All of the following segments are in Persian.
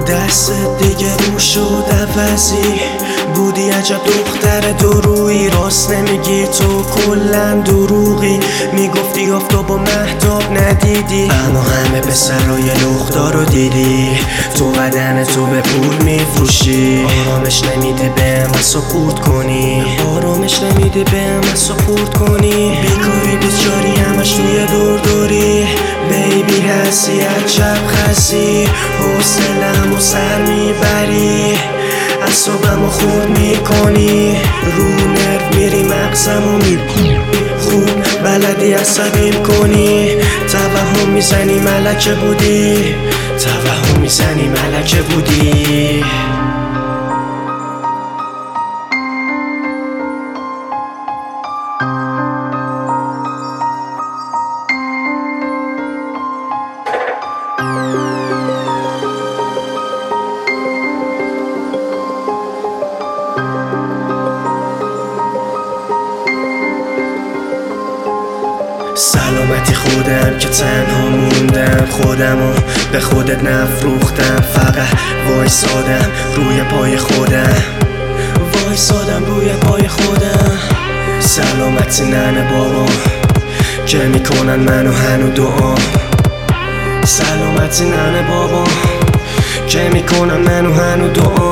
دست دیگه رو شد عوضی بودی عجب دختر درویی راست نمیگی تو کلن دروغی میگفتی آفتاب و مهتاب ندیدی اما همه پسرای لختا رو دیدی تو بدن تو به پول میفروشی آرامش نمیده بهم و سپورت کنی آرامش نمیده بهم و سپورت کنی بیکاری بیچاری همش توی دوری بیبی هستی عجب خستی حوصله‌مو سر میبری اعصابمو خورد میکنی رو نرو میری مغزمو میکنی خوب بلدی عصبیم کنی توهم میزنی ملکه بودی توهم میزنی ملکه بودی سلامتی خودم که تنها موندم خودمو به خودت نفروختم فقط وایسادم روی پای خودم وایسادم روی پای خودم سلامتی ننه بابا که میکنن منو هنو دعا سلامتی ننه بابا که میکنن منو هنو دعا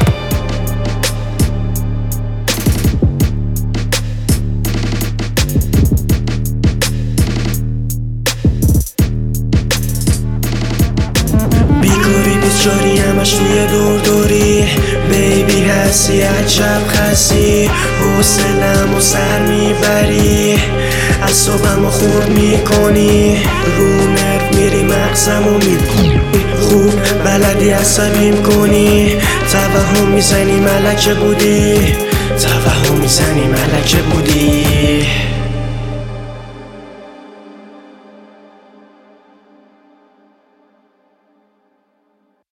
بیچاری همش توی دوری بیبی هستی عجب خستی حوصله‌مو سر میبری اعصابمو خورد میکنی رو نرو میری مغزمو میکنی خوب بلدی عصبیم کنی توهم میزنی ملکه بودی توهم میزنی ملکه بودی